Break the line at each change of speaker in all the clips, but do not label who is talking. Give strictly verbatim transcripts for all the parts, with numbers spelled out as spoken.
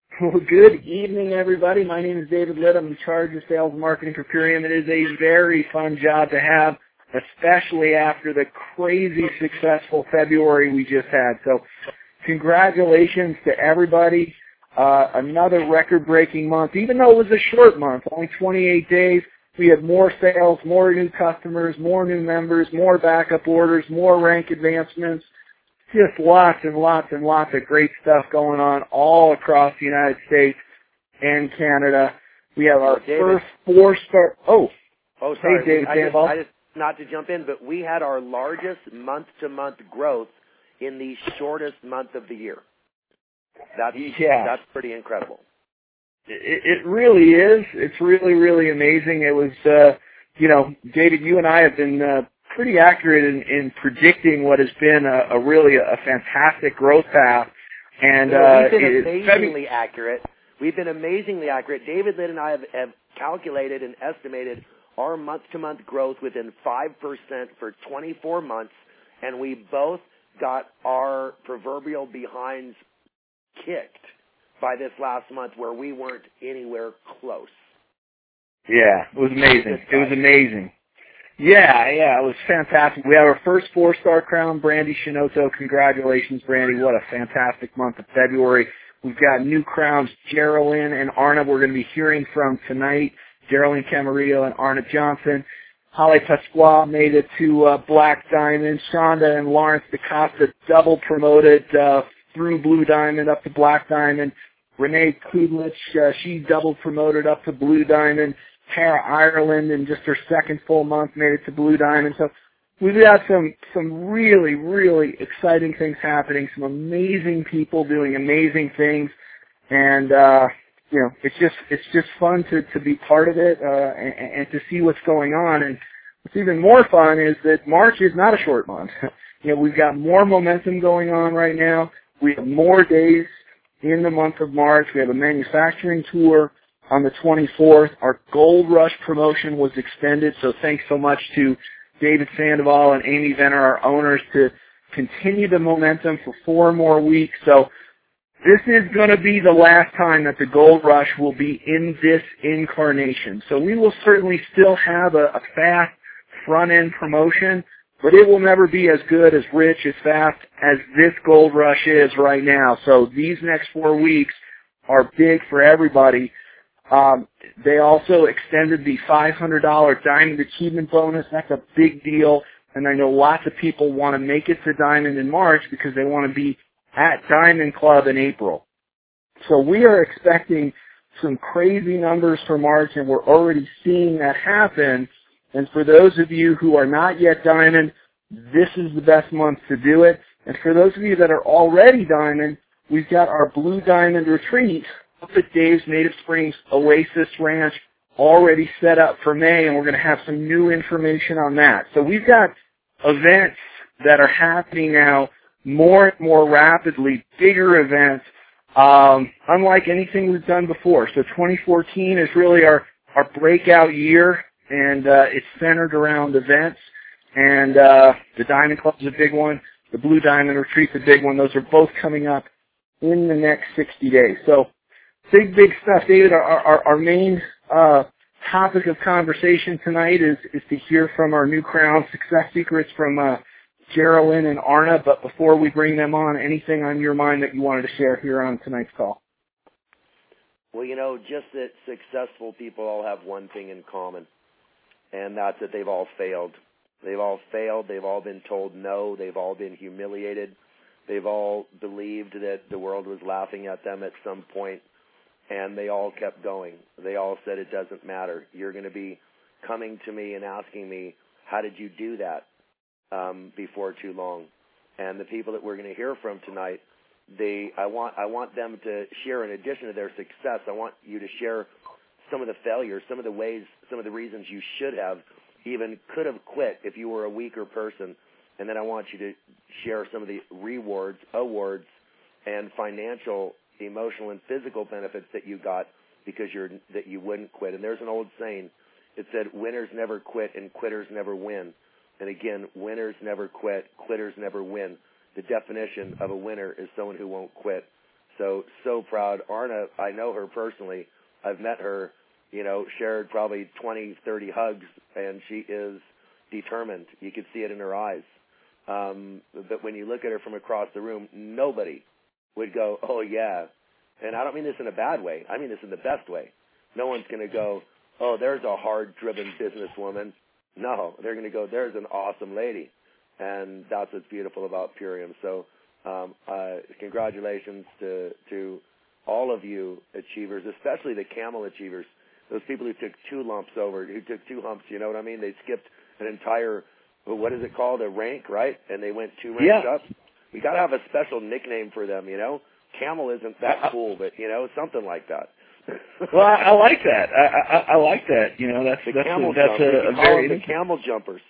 Well, good evening, everybody. My name is David Litt. I'm in charge of sales and marketing for Purium. It is a very fun job to have, especially after the crazy successful February we just had. So congratulations to everybody. Uh, another record-breaking month, even though it was a short month, only twenty-eight days. We had more sales, more new customers, more new members, more backup orders, more rank advancements. Just lots and lots and lots of great stuff going on all across the United States and Canada. We have our
David.
first four-star. Oh,
oh, sorry.
Hey, David
I, just,
Sandoval.
I just not to jump in, but we had our largest month-to-month growth in the shortest month of the year. That's
yeah.
that's pretty incredible.
It, it really is. It's really, really amazing. It was, uh, you know, David, you and I have been uh, pretty accurate in, in predicting what has been a, a really a fantastic growth path. And uh,
we've been
it,
amazingly it, accurate. We've been amazingly accurate. David Litt and I have, have calculated and estimated our month-to-month growth within five percent for twenty-four months, and we both got our proverbial behinds kicked by this last month where we weren't anywhere close.
Yeah, it was amazing. It was amazing. Yeah, yeah, it was fantastic. We have our first four-star crown, Brandy Shinoto. Congratulations, Brandy. What a fantastic month of February. We've got new crowns, Geraldine and Arna, we're going to be hearing from tonight. Geraldine Camarillo and Arna Johnson. Holly Pasquale made it to uh, Black Diamond. Shonda and Lawrence DaCosta double promoted uh, through Blue Diamond up to Black Diamond. Renee Kudlich, uh, she double promoted up to Blue Diamond. Tara Ireland in just her second full month made it to Blue Diamond. So we've got some some really, really exciting things happening, some amazing people doing amazing things, and uh, you know, it's just it's just fun to, to be part of it uh, and, and to see what's going on. And what's even more fun is that March is not a short month. You know, we've got more momentum going on right now. We have more days in the month of March. We have a manufacturing tour on the twenty-fourth. Our Gold Rush promotion was extended, so thanks so much to David Sandoval and Amy Venner, our owners, to continue the momentum for four more weeks. So this is going to be the last time that the Gold Rush will be in this incarnation. So we will certainly still have a, a fast front-end promotion, but it will never be as good, as rich, as fast as this Gold Rush is right now. So these next four weeks are big for everybody. Um, they also extended the five hundred dollars Diamond Achievement Bonus. That's a big deal, and I know lots of people want to make it to Diamond in March because they want to be at Diamond Club in April. So we are expecting some crazy numbers for March, and we're already seeing that happen. And for those of you who are not yet Diamond, this is the best month to do it. And for those of you that are already Diamond, we've got our Blue Diamond Retreat up at Dave's Native Springs Oasis Ranch already set up for May, and we're going to have some new information on that. So we've got events that are happening now more and more rapidly, bigger events, um, unlike anything we've done before. So twenty fourteen is really our, our breakout year, and uh, it's centered around events. And uh, the Diamond Club is a big one. The Blue Diamond Retreat's a big one. Those are both coming up in the next sixty days. So big, big stuff, David. Our, our, our main uh, topic of conversation tonight is, is to hear from our new crown success secrets from uh, Geraldine and Arna. But before we bring them on, anything on your mind that you wanted to share here on tonight's call?
Well, you know, just that successful people all have one thing in common, and that's that they've all failed. They've all failed. They've all been told no. They've all been humiliated. They've all believed that the world was laughing at them at some point, and they all kept going. They all said, it doesn't matter. You're going to be coming to me and asking me, how did you do that um, before too long? And the people that we're going to hear from tonight, they, I want, I want them to share, in addition to their success, I want you to share some of the failures, some of the ways, some of the reasons you should have, even could have quit if you were a weaker person. And then I want you to share some of the rewards, awards, and financial, emotional, and physical benefits that you got because you're that you wouldn't quit. And there's an old saying. It said, winners never quit and quitters never win. And again, winners never quit, quitters never win. The definition of a winner is someone who won't quit. So, so proud. Arna, I know her personally. I've met her, you know, shared probably twenty, thirty hugs, and she is determined. You could see it in her eyes. Um, but when you look at her from across the room, nobody would go, oh, yeah. And I don't mean this in a bad way. I mean this in the best way. No one's going to go, oh, there's a hard-driven businesswoman. No, they're going to go, there's an awesome lady. And that's what's beautiful about Purium. So um, uh, congratulations to, to all of you achievers, especially the camel achievers, those people who took two lumps over, who took two humps, you know what I mean? They skipped an entire, what is it called, a rank, right? And they went two ranks
yeah.
up. We got to have a special nickname for them, you know? Camel isn't that cool, but, you know, something like that.
Well, I, I like that. I, I, I like that. You know, that's
the
that's
camel
a, that's a, a very
the camel jumpers.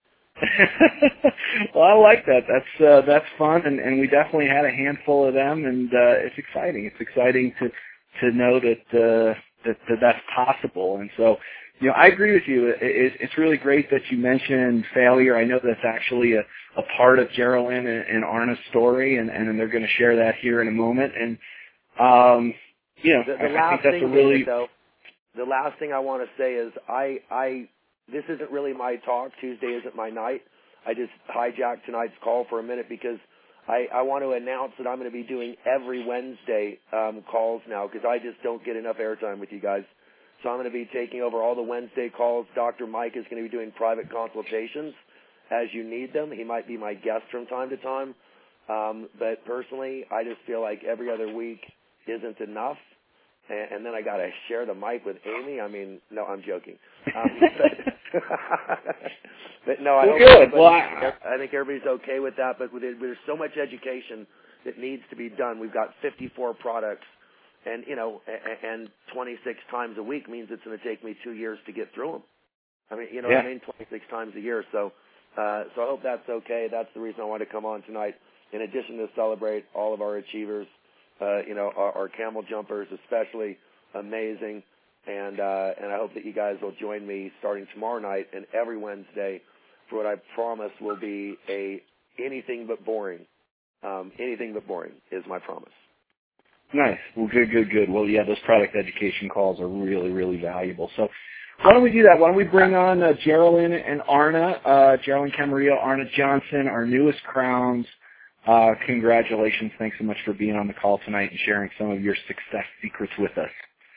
Well, I like that. That's uh, that's fun, and, and we definitely had a handful of them, and uh, it's exciting. It's exciting to to know that, uh, that that that's possible. And so, you know, I agree with you. It, it, it's really great that you mentioned failure. I know that's actually a, a part of Geraldine and, and Arna's story, and, and they're going to share that here in a moment. And um, you know,
the, the
I,
last
I think that's
thing,
a really
David, though, the last thing I want to say is I I. This isn't really my talk. Tuesday isn't my night. I just hijacked tonight's call for a minute because I, I want to announce that I'm going to be doing every Wednesday um, calls now because I just don't get enough airtime with you guys. So I'm going to be taking over all the Wednesday calls. Doctor Mike is going to be doing private consultations as you need them. He might be my guest from time to time. Um, but personally, I just feel like every other week isn't enough. And, and then I got to share the mic with Amy. I mean, no, I'm joking. Um, but, but no, I,
well, good. Well, I,
I think everybody's okay with that. But with it, there's so much education that needs to be done. We've got fifty-four products, and you know, and twenty-six times a week means it's going to take me two years to get through them. I mean, you know
yeah.
what I mean? twenty-six times a year. So, uh, so I hope that's okay. That's the reason I wanted to come on tonight. In addition to celebrate all of our achievers, uh, you know, our, our camel jumpers, especially amazing. And uh, and I hope that you guys will join me starting tomorrow night and every Wednesday for what I promise will be a anything but boring. Um, anything but boring is my promise.
Nice. Well, good, good, good. Well, yeah, those product education calls are really, really valuable. So why don't we do that? Why don't we bring on uh, Geraldine and Arna, uh, Geraldine Camarillo, Arna Johnson, our newest crowns. Uh, congratulations. Thanks so much for being on the call tonight and sharing some of your success secrets with us.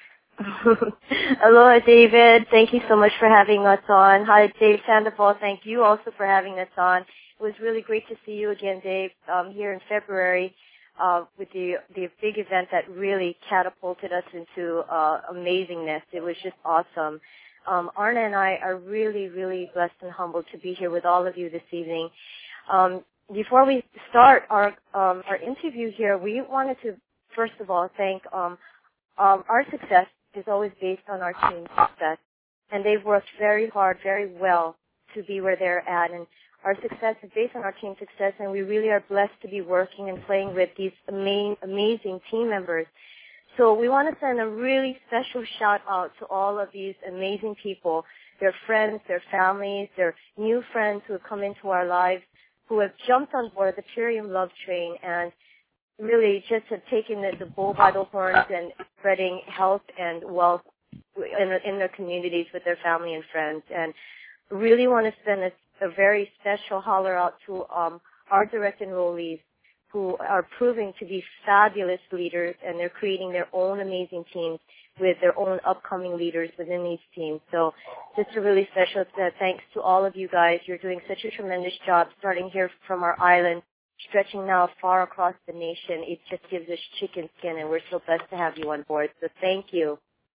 Aloha, David. Thank you so much for having us on. Hi, Dave Sandoval. Thank you also for having us on. It was really great to see you again, Dave, um, here in February uh, with the the big event that really catapulted us into uh, amazingness. It was just awesome. Um, Arna and I are really, really blessed and humbled to be here with all of you this evening. Um, before we start our um, our interview here, we wanted to first of all thank um, um, our success is always based on our team's success. And they've worked very hard, very well to be where they're at. And our success is based on our team's success, and we really are blessed to be working and playing with these amazing, amazing team members. So we want to send a really special shout-out to all of these amazing people, their friends, their families, their new friends who have come into our lives, who have jumped on board the Purium Love Train and really just have taken the, the bull by the horns and spreading health and wealth in, in their communities with their family and friends. And really want to send a, a very special holler out to um, our direct enrollees who are proving to be fabulous leaders, and they're creating their own amazing teams with their own upcoming leaders within these teams. So just a really special uh, thanks to all of you guys. You're doing such a tremendous job starting here from our island, stretching now far across the nation. It just gives us chicken skin, and we're so blessed to have you on board. So thank you.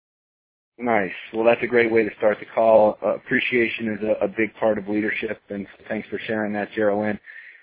Nice. Well, that's a great way to start the call. Uh, appreciation is a, a big part of leadership, and thanks for sharing that, Geraldine.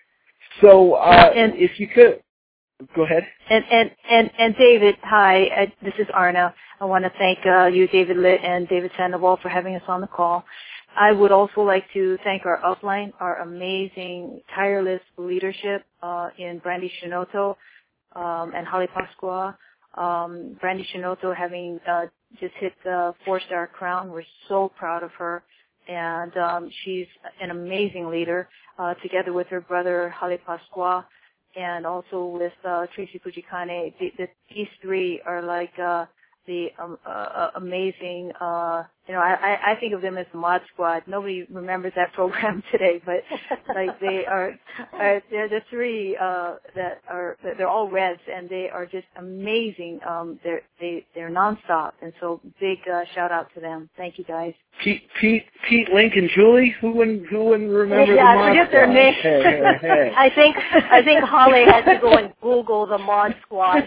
So uh,
and,
if you could, go ahead.
And, and, and, and David, hi, uh, this is Arna. I want to thank uh, you, David Litt, and David Sandoval for having us on the call. I would also like to thank our upline, our amazing, tireless leadership uh, in Brandy Shinoto um, and Holly Pasqua. Um, Brandy Shinoto having uh, just hit the four-star crown. We're so proud of her. And um, she's an amazing leader, uh, together with her brother, Holly Pasqua. and also with uh, Tracy Fujikane. The, the, these three are like uh, the um, uh, amazing, uh, you know, I, I think of them as the Mod Squad. Nobody remembers that program today, but like they are, are they're the three uh, that are, they're all Reds, and they are just amazing. Um, they're they they're nonstop, and so big uh, shout out to them. Thank you guys.
Pete, Pete, Pete, Link, and Julie. Who wouldn't, who wouldn't remember
yeah,
the Mod
I forget
Squad?
their names.
Hey, hey, hey.
I think I think Holly had to go and Google the Mod Squad.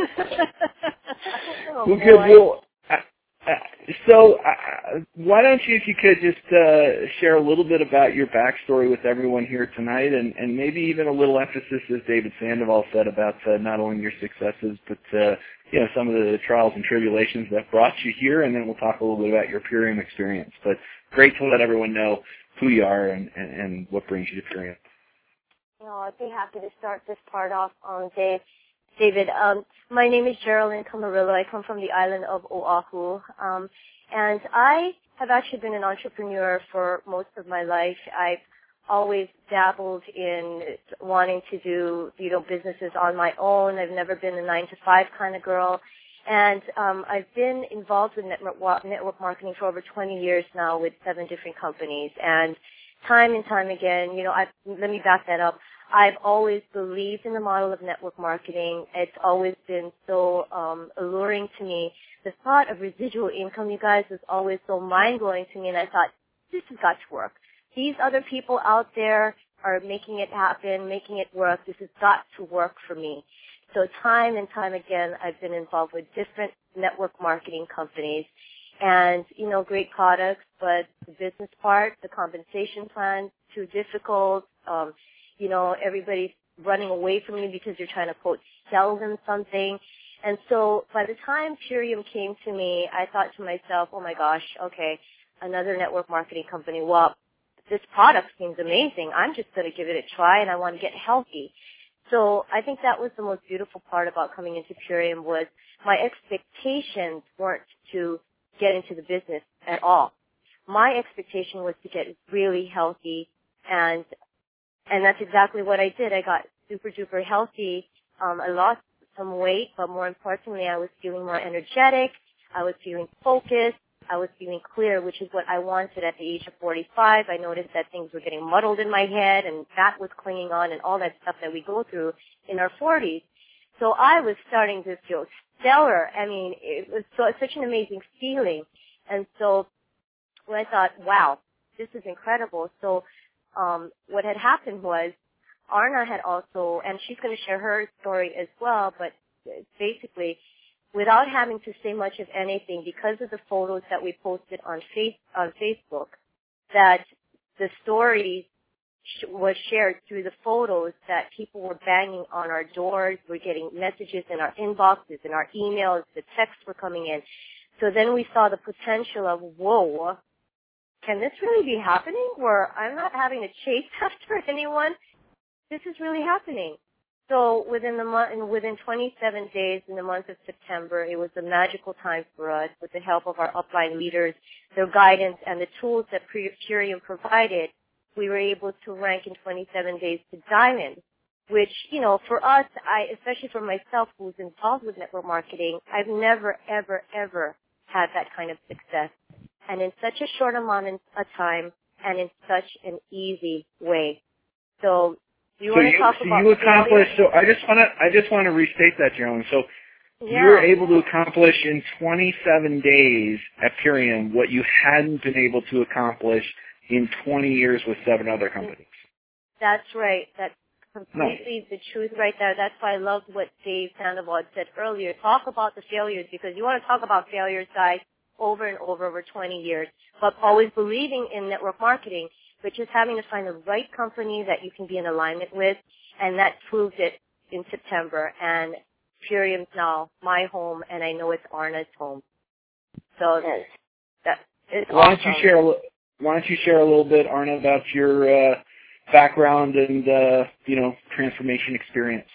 oh,
well,
boy.
good. Well, uh, uh, so uh, why don't you, if you could, just uh, share a little bit about your backstory with everyone here tonight, and, and maybe even a little emphasis, as David Sandoval said, about uh, not only your successes, but uh, you know, some of the trials and tribulations that brought you here, and then we'll talk a little bit about your Purium experience. But great to let everyone know who you are and, and, and what brings you to Purium.
Oh, I'd be happy to start this part off, um, Dave. David, um, my name is Geraldine Camarillo. I come from the island of Oahu, um, and I have actually been an entrepreneur for most of my life. I've always dabbled in wanting to do, you know, businesses on my own. I've never been a nine to five kind of girl, and um, I've been involved with network network marketing for over twenty years now with seven different companies, and time and time again, you know, I let me back that up. I've always believed in the model of network marketing. It's always been so um, alluring to me. The thought of residual income, you guys, was always so mind-blowing to me, and I thought, this has got to work. These other people out there are making it happen, making it work. This has got to work for me. So time and time again, I've been involved with different network marketing companies and, you know, great products, but the business part, the compensation plan, too difficult. Um, you know, everybody's running away from you because you're trying to, quote, sell them something. And so by the time Purium came to me, I thought to myself, oh, my gosh, okay, another network marketing company. Well, this product seems amazing. I'm just going to give it a try, and I want to get healthy. So I think that was the most beautiful part about coming into Purium was my expectations weren't to get into the business at all. My expectation was to get really healthy, and and that's exactly what I did. I got super duper healthy. Um, I lost some weight, but more importantly, I was feeling more energetic. I was feeling focused. I was feeling clear, which is what I wanted at the age of forty-five. I noticed that things were getting muddled in my head, and fat was clinging on, and all that stuff that we go through in our forties. So I was starting to feel stellar. I mean, it was so, such an amazing feeling. And so when I thought, wow, this is incredible. So um, what had happened was Arna had also, and she's going to share her story as well, but basically, without having to say much of anything, because of the photos that we posted on face on Facebook, that the story sh- was shared through the photos, that people were banging on our doors, we're getting messages in our inboxes, in our emails, the texts were coming in. So then we saw the potential of, whoa, can this really be happening where I'm not having to chase after anyone? This is really happening. So within the month, within twenty-seven days in the month of September, it was a magical time for us with the help of our upline leaders, their guidance, and the tools that Purium provided. We were able to rank in twenty-seven days to Diamond, which, you know, for us, I, especially for myself who's involved with network marketing, I've never, ever, ever had that kind of success. And in such a short amount of time and in such an easy way. So, do you
so
want to
you,
talk
so
about
you accomplished.
failure?
So I just want to I just want to restate that, Geraldine. So
Yeah.
you were able to accomplish in twenty-seven days at Purium what you hadn't been able to accomplish in twenty years with seven other companies.
That's right. That's completely
Nice.
the truth right there. That's why I love what Dave Sandoval said earlier. Talk about the failures, because you want to talk about failures, guys, over and over over twenty years, but always believing in network marketing, but just having to find the right company that you can be in alignment with, and that proved it in September. And Purium's now my home, and I know it's Arna's home. So that it's
Why don't
awesome.
you share a li- Why don't you share a little bit, Arna, about your uh, background and uh, you know transformation experience?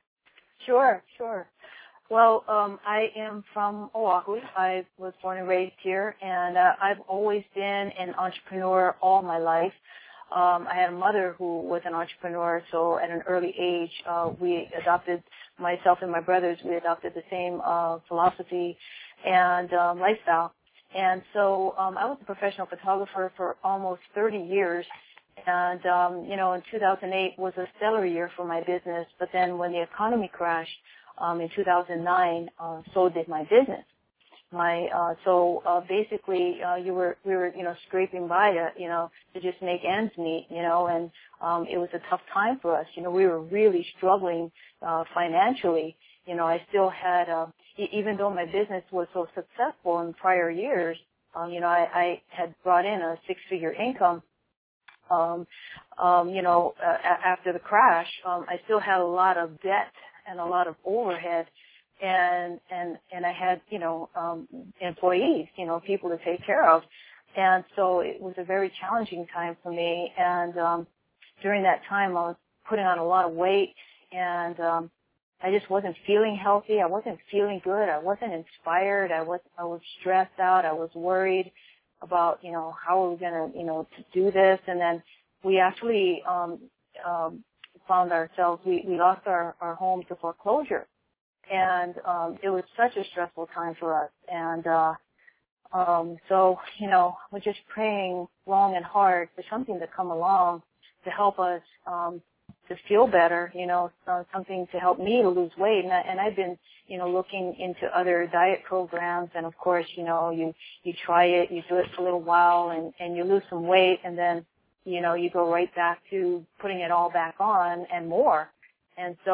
Sure, sure. Well, um, I am from Oahu. I was born and raised here, and uh, I've always been an entrepreneur all my life. Um, I had a mother who was an entrepreneur, so at an early age, uh, we adopted, myself and my brothers, we adopted the same uh, philosophy and um, lifestyle. And so um, I was a professional photographer for almost thirty years. And, um, you know, in two thousand eight was a stellar year for my business. But then when the economy crashed um, in two thousand nine, uh, so did my business. My uh, so uh, basically, uh, you were we were you know scraping by to you know to just make ends meet, you know, and um, it was a tough time for us. You know, we were really struggling uh, financially. You know, I still had, uh, e- even though my business was so successful in prior years, um, you know, I, I had brought in a six-figure income. Um, um, you know, uh, after the crash, um, I still had a lot of debt and a lot of overhead. And, and, and I had, you know, um, employees, you know, people to take care of. And so it was a very challenging time for me. And, um, during that time I was putting on a lot of weight and, um, I just wasn't feeling healthy. I wasn't feeling good. I wasn't inspired. I was, I was stressed out. I was worried about, you know, how are we going to, you know, to do this. And then we actually, um, um, found ourselves, we, we lost our, our home to foreclosure. And um, it was such a stressful time for us. And uh, um, so, you know, we're just praying long and hard for something to come along to help us um, to feel better, you know, so something to help me to lose weight. And, I, and I've been, you know, looking into other diet programs. And, of course, you know, you, you try it, you do it for a little while, and, and you lose some weight, and then, you know, you go right back to putting it all back on and more. And so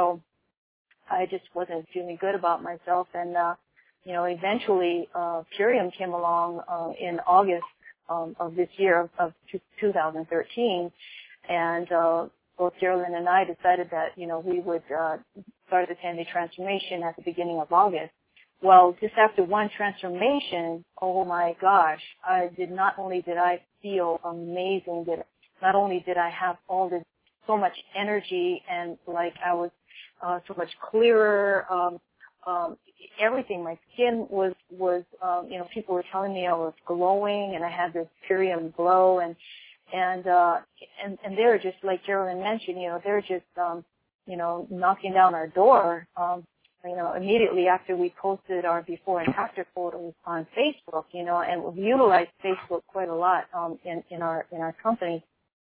I just wasn't feeling good about myself. And, uh, you know, eventually, uh, Purium came along, uh, in August, um, of this year of, of two thousand thirteen. And, uh, both Geraldine and I decided that, you know, we would, uh, start the ten-day transformation at the beginning of August. Well, just after one transformation, oh my gosh, I did not only did I feel amazing, that not only did I have all this, so much energy and like I was, Uh, so much clearer, um, um, everything. My skin was, was, um, you know, people were telling me I was glowing and I had this Purium glow, and, and, uh, and, and they were just, like Geraldine mentioned, you know, they're just, um, you know, knocking down our door, um, you know, immediately after we posted our before and after photos on Facebook, you know, and we've utilized Facebook quite a lot, um, in, in our, in our company.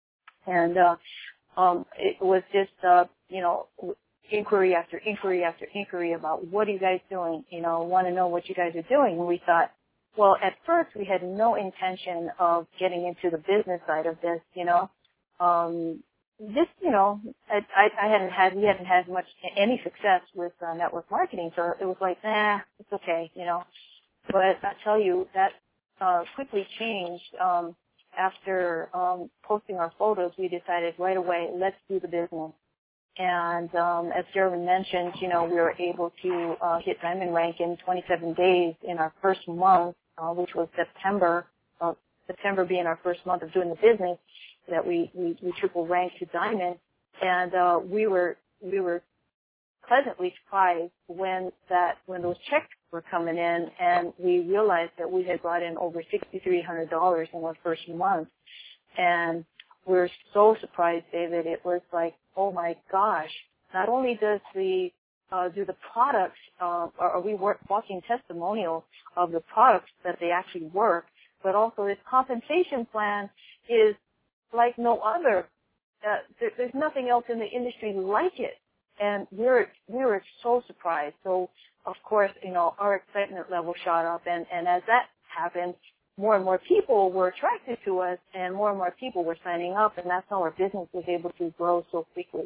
And, uh, um, it was just, uh, you know, inquiry after inquiry after inquiry about what are you guys doing, you know, want to know what you guys are doing. And we thought, well, at first we had no intention of getting into the business side of this, you know. Um, just, you know, I, I, I hadn't had, we hadn't had much, any success with uh, network marketing, so it was like, nah, it's okay, you know. But I tell you, that uh, quickly changed. Um, after um, posting our photos, we decided right away, let's do the business. And um, as Geraldine mentioned, you know, we were able to uh, hit diamond rank in twenty-seven days in our first month, uh, which was September, uh, September being our first month of doing the business, that we, we, we triple ranked to diamond. And uh, we were we were pleasantly surprised when that when those checks were coming in, and we realized that we had brought in over six thousand three hundred dollars in our first month. And we were so surprised, David. It was like, oh my gosh, not only does the, uh, do the products, uh, are we work, walking testimonial of the products that they actually work, but also this compensation plan is like no other. Uh, there, there's nothing else in the industry like it. And we were, we were so surprised. So, of course, you know, our excitement level shot up, and, and as that happened, more and more people were attracted to us, and more and more people were signing up, and that's how our business was able to grow so quickly.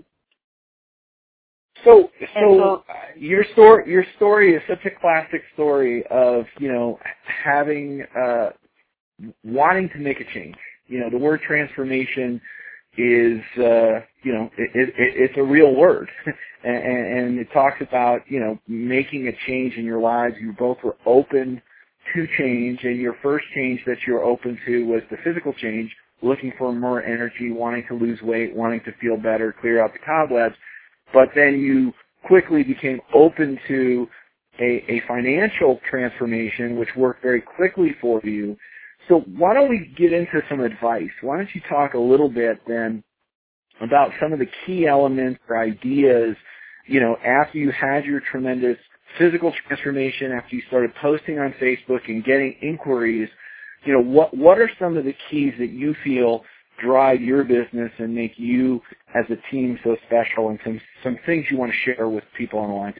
So, so, so uh, your story, your story is such a classic story of, you know, having, uh, wanting to make a change. You know, the word transformation is, uh, you know, it, it, it's a real word, and, and it talks about, you know, making a change in your lives. You both were open to change, and your first change that you were open to was the physical change, looking for more energy, wanting to lose weight, wanting to feel better, clear out the cobwebs. But then you quickly became open to a, a financial transformation, which worked very quickly for you. So why don't we get into some advice? Why don't you talk a little bit then about some of the key elements or ideas, you know, after you had your tremendous physical transformation, after you started posting on Facebook and getting inquiries, you know, what what are some of the keys that you feel drive your business and make you as a team so special, and some, some things you want to share with people online?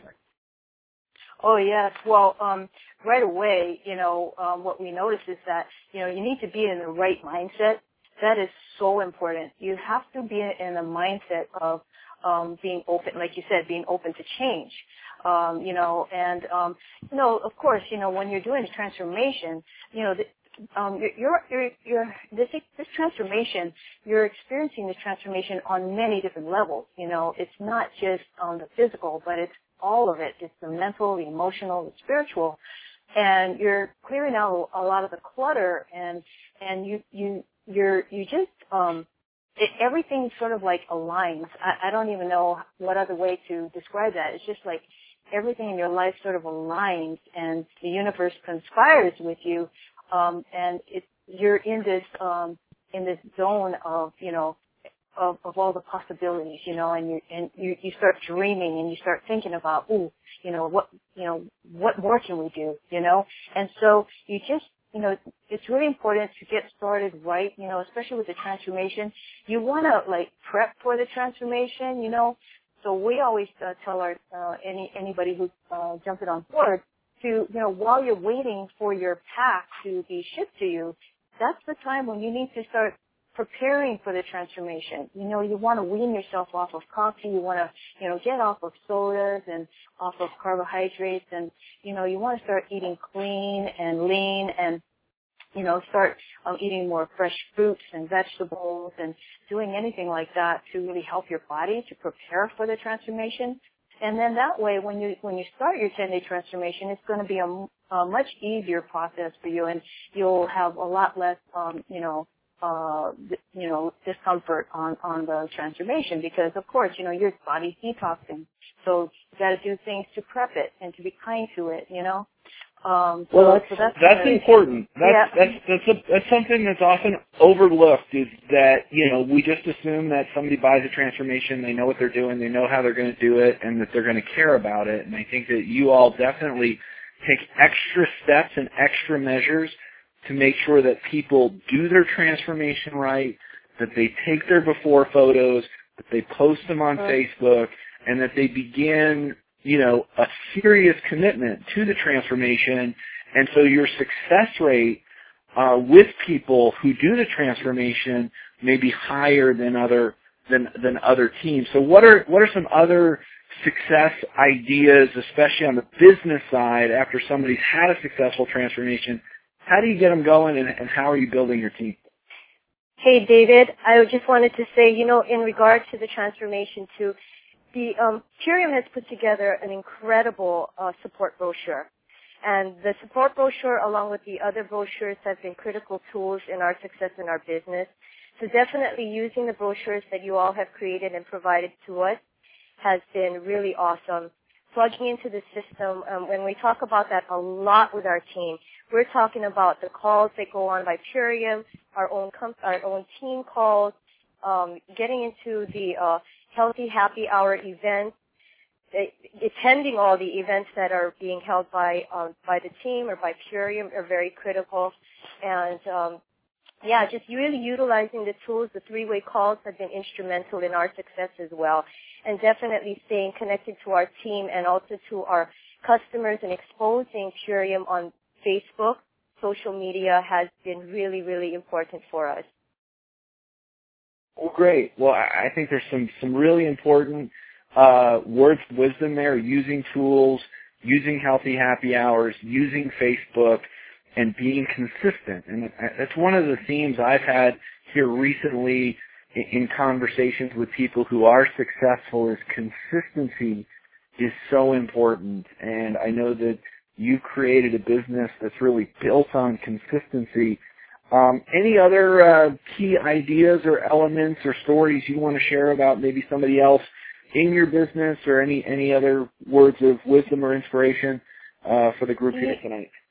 Oh, yes. Well, um, right away, you know, um, what we notice is that, you know, you need to be in the right mindset. That is so important. You have to be in a mindset of um, being open, like you said, being open to change. Um, you know, and, um, you know, of course, you know, when you're doing a transformation, you know, the, um, you're, you're, you're, this, this transformation, you're experiencing this transformation on many different levels. You know, it's not just on the physical, but it's all of it. It's the mental, the emotional, the spiritual. And you're clearing out a lot of the clutter, and, and you, you, you're, you just, um, it, everything sort of like aligns. I, I don't even know what other way to describe that. It's just like everything in your life sort of aligns, and the universe conspires with you, um, and it, you're in this, um, in this zone of, you know, of, of all the possibilities, you know, and you, and you, you start dreaming and you start thinking about, ooh, you know, what, you know, what more can we do, you know? And so you just, you know, it's really important to get started right, you know, especially with the transformation. You want to, like, prep for the transformation, you know. So we always uh, tell our, uh, any, anybody who's uh, jumping on board to, you know, while you're waiting for your pack to be shipped to you, that's the time when you need to start preparing for the transformation. You know, you want to wean yourself off of coffee. You want to, you know, get off of sodas and off of carbohydrates, and, you know, you want to start eating clean and lean, and, you know, start um, eating more fresh fruits and vegetables and doing anything like that to really help your body to prepare for the transformation. And then that way, when you when you start your ten-day transformation, it's going to be a, a much easier process for you, and you'll have a lot less, um, you know, Uh, you know, discomfort on, on the transformation, because of course, you know, your body's detoxing. So you got to do things to prep it and to be kind to it, you know. Um, so,
well, that's,
so that's,
that's important. That's,
yeah.
that's, that's, a, that's something that's often overlooked, is that, you know, we just assume that somebody buys a transformation, they know what they're doing, they know how they're going to do it, and that they're going to care about it. And I think that you all definitely take extra steps and extra measures to make sure that people do their transformation right, that they take their before photos, that they post them on uh-huh. Facebook, and that they begin, you know, a serious commitment to the transformation. And so your success rate uh, with people who do the transformation may be higher than other than than other teams. So what are what are some other success ideas, especially on the business side, after somebody's had a successful transformation? How do you get them going, and, and how are you building your team?
Hey, David, I just wanted to say, you know, in regard to the transformation too, the um, Purium has put together an incredible uh, support brochure. And the support brochure, along with the other brochures, have been critical tools in our success in our business. So definitely using the brochures that you all have created and provided to us has been really awesome. Plugging into the system, um, when we talk about that a lot with our team, we're talking about the calls that go on by Purium, our own com- our own team calls, um, getting into the uh, Healthy Happy Hour events, uh, attending all the events that are being held by um, by the team or by Purium are very critical. And um, yeah, just really utilizing the tools. The three-way calls have been instrumental in our success as well. And definitely staying connected to our team and also to our customers and exposing Purium on Facebook, social media has been really, really important for us.
Well, great. Well, I think there's some, some really important uh, words of wisdom there, using tools, using Healthy Happy Hours, using Facebook, and being consistent. And that's one of the themes I've had here recently in conversations with people who are successful, is consistency is so important. And I know that you've created a business that's really built on consistency. Um, any other uh, key ideas or elements or stories you want to share about maybe somebody else in your business, or any, any other words of wisdom or inspiration uh, for the group here tonight?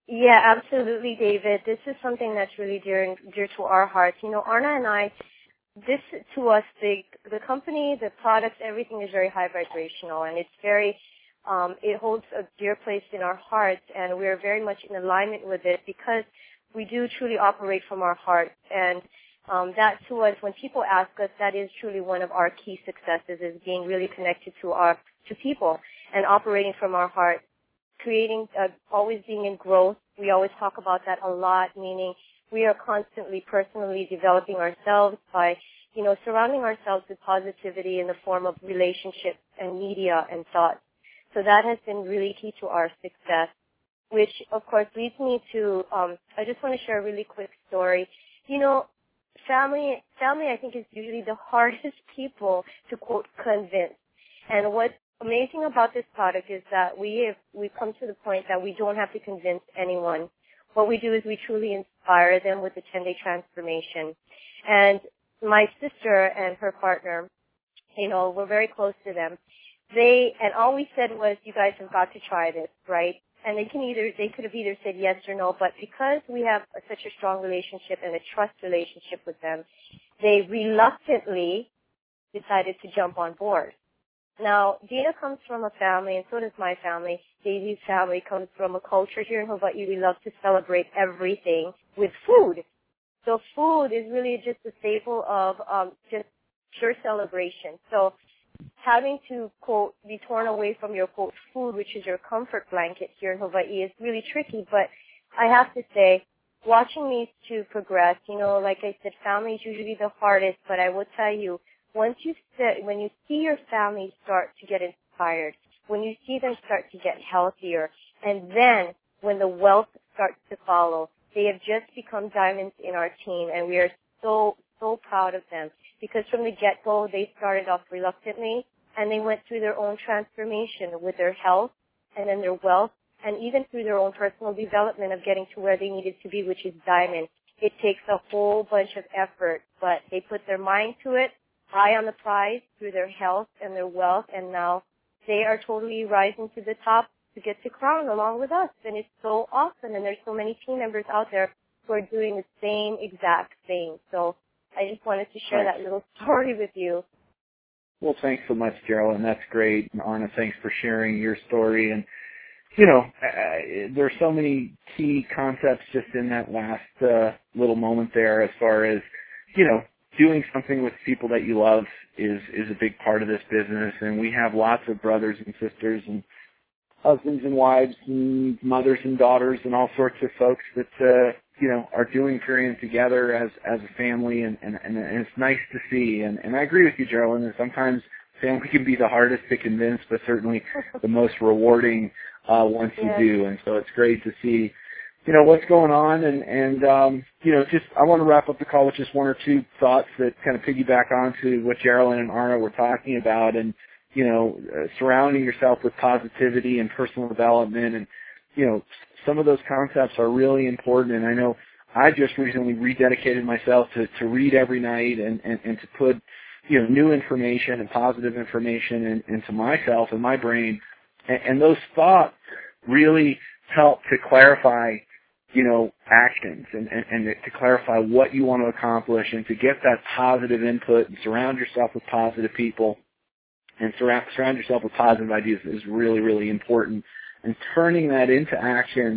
Yeah, absolutely, David. This is something that's really dear, dear to our hearts. You know, Arna and I, this to us, the the company, the products, everything is very high vibrational, and it's very, um, it holds a dear place in our hearts, and we're very much in alignment with it because we do truly operate from our heart. And um, that to us, when people ask us, that is truly one of our key successes, is being really connected to our to people and operating from our heart. Creating, uh, always being in growth. We always talk about that a lot, meaning we are constantly personally developing ourselves by, you know, surrounding ourselves with positivity in the form of relationships and media and thoughts. So that has been really key to our success, which, of course, leads me to, um, I just want to share a really quick story. You know, family, family, I think, is usually the hardest people to, quote, convince. And what amazing about this product is that we have we come to the point that we don't have to convince anyone. What we do is we truly inspire them with the ten-day transformation. And my sister and her partner, you know, we're very close to them. They and all we said was, you guys have got to try this, right? And they can either they could have either said yes or no, but because we have a, such a strong relationship and a trust relationship with them, they reluctantly decided to jump on board. Now, Dina comes from a family, and so does my family. Daisy's family comes from a culture here in Hawaii. We love to celebrate everything with food. So food is really just a staple of um, just pure celebration. So having to, quote, be torn away from your, quote, food, which is your comfort blanket here in Hawaii, is really tricky. But I have to say, watching these two progress, you know, like I said, family is usually the hardest, but I will tell you, Once you sit, when you see your family start to get inspired, when you see them start to get healthier, and then when the wealth starts to follow, they have just become diamonds in our team, and we are so, so proud of them. Because from the get-go, they started off reluctantly, and they went through their own transformation with their health and then their wealth, and even through their own personal development of getting to where they needed to be, which is diamond. It takes a whole bunch of effort, but they put their mind to it, eye on the prize through their health and their wealth, and now they are totally rising to the top to get the crown along with us. And it's so awesome, and there's so many team members out there who are doing the same exact thing. So I just wanted to share that little story with you.
Well, thanks so much, Geraldine. That's great. And Arna, thanks for sharing your story. And, you know, uh, there are so many key concepts just in that last uh, little moment there as far as, you know, doing something with people that you love is, is a big part of this business, and we have lots of brothers and sisters and husbands and wives and mothers and daughters and all sorts of folks that, uh, you know, are doing Purion together as, as a family, and, and, and it's nice to see. And, and I agree with you, Geraldine, that sometimes family can be the hardest to convince, but certainly the most rewarding uh, once yeah. you do. And so it's great to see, you know, what's going on, and, and um, you know, just I want to wrap up the call with just one or two thoughts that kind of piggyback onto what Geraldine and Arna were talking about, and, you know, uh, surrounding yourself with positivity and personal development, and, you know, some of those concepts are really important, and I know I just recently rededicated myself to, to read every night and, and, and to put, you know, new information and positive information in, into myself and my brain, and, and those thoughts really help to clarify, you know, actions and, and, and to clarify what you want to accomplish, and to get that positive input and surround yourself with positive people and surround, surround yourself with positive ideas is really, really important. And turning that into action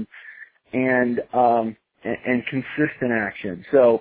and, um, and, and consistent action. So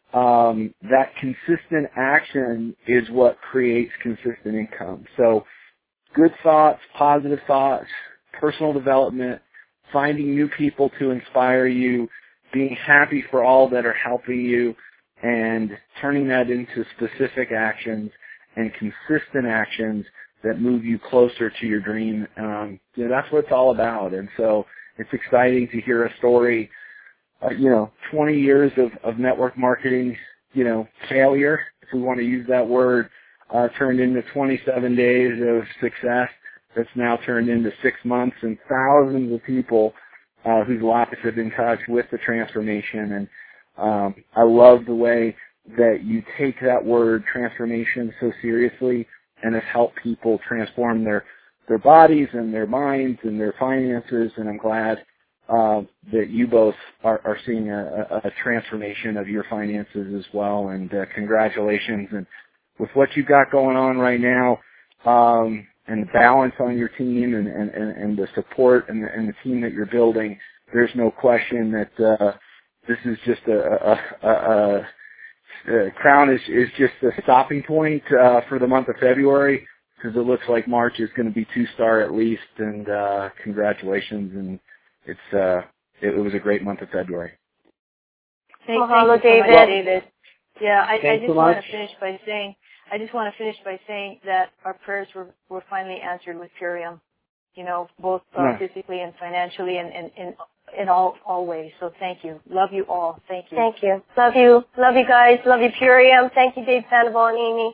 um, that consistent action is what creates consistent income. So good thoughts, positive thoughts, personal development, finding new people to inspire you, being happy for all that are helping you, and turning that into specific actions and consistent actions that move you closer to your dream. Um, you know, that's what it's all about. And so it's exciting to hear a story, uh, you know, twenty years of, of network marketing, you know, failure, if we want to use that word, uh, turned into twenty-seven days of success that's now turned into six months and thousands of people uh, whose lives have been touched with the transformation. And um, I love the way that you take that word transformation so seriously and have helped people transform their, their bodies and their minds and their finances. And I'm glad uh, that you both are, are seeing a, a, a transformation of your finances as well. And uh, congratulations. And with what you've got going on right now, um, and the balance on your team and, and, and the support and the, and the team that you're building, there's no question that uh, this is just a, a, a, a, a Crown is, is just a stopping point uh, for the month of February, because it looks like March is going to be two-star at least. And uh, congratulations, and it's uh, it, it was a great month of February.
Thank, Mahalo, thank you so much, David.
Yeah, I, I just
so
want to finish by saying. I just want to finish by saying that our prayers were, were finally answered with Purium, you know, both uh,
nice.
physically and financially and in, in, in all, all ways. So thank you. Love you all. Thank you.
Thank you. Love you. Love you guys. Love you, Purium. Thank you, Dave Sandoval and Amy.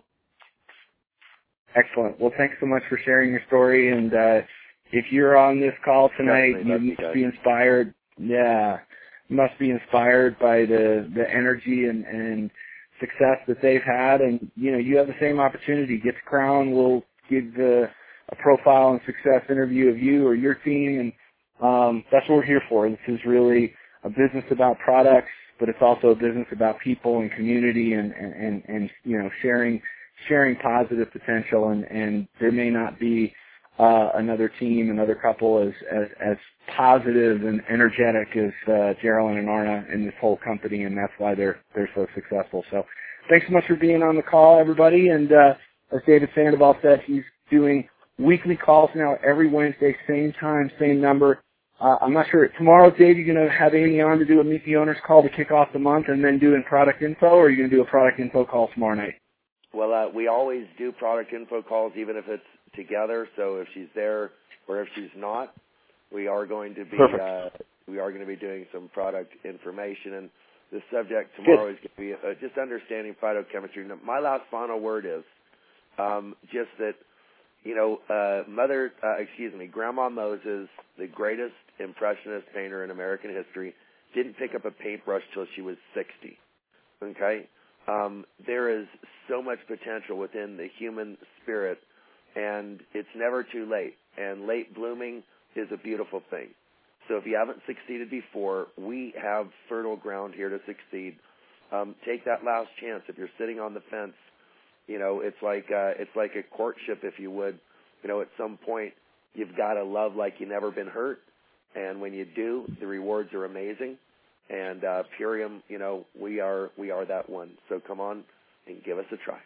Excellent. Well, thanks so much for sharing your story. And uh, if you're on this call tonight,
Definitely,
you must be inspired. Yeah, you must be inspired by the, the energy and, and success that they've had, and you know you have the same opportunity. Get to Crown, we'll give the, a profile and success interview of you or your team, and um, that's what we're here for. This is really a business about products, but it's also a business about people and community, and and, and, and you know sharing sharing positive potential. And, and there may not be uh, another team, another couple as, as as positive and energetic as uh, Geraldine and Arna in this whole company, and that's why they're they're so successful. So, thanks so much for being on the call, everybody. And uh, as David Sandoval said, he's doing weekly calls now every Wednesday, same time, same number. Uh, I'm not sure tomorrow, Dave. You're going to have Amy on to do a Meet the Owners call to kick off the month, and then doing product info, or are you going to do a product info call tomorrow night?
Well, uh, we always do product info calls, even if it's together. So if she's there or if she's not, we are going to be uh, we are going to be doing some product information. And the subject tomorrow Good. is going to be uh, just understanding phytochemistry. Now, my last final word is um, just that you know, uh, Mother, uh, excuse me, Grandma Moses, the greatest impressionist painter in American history, didn't pick up a paintbrush till she was sixty. Okay. Um, there is so much potential within the human spirit, and it's never too late. And late blooming is a beautiful thing. So if you haven't succeeded before, we have fertile ground here to succeed. Um, take that last chance. If you're sitting on the fence, you know, it's like uh, it's like a courtship, if you would. You know, at some point, you've got to love like you've never been hurt. And when you do, the rewards are amazing. And uh, Purium, you know, we are we are that one. So come on and give us a try.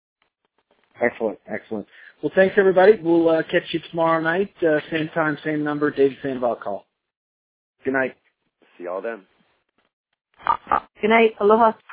Excellent, excellent. Well, thanks everybody. We'll uh, catch you tomorrow night, uh, same time, same number. David Sandoval call. Good night.
See y'all then.
Good night. Aloha.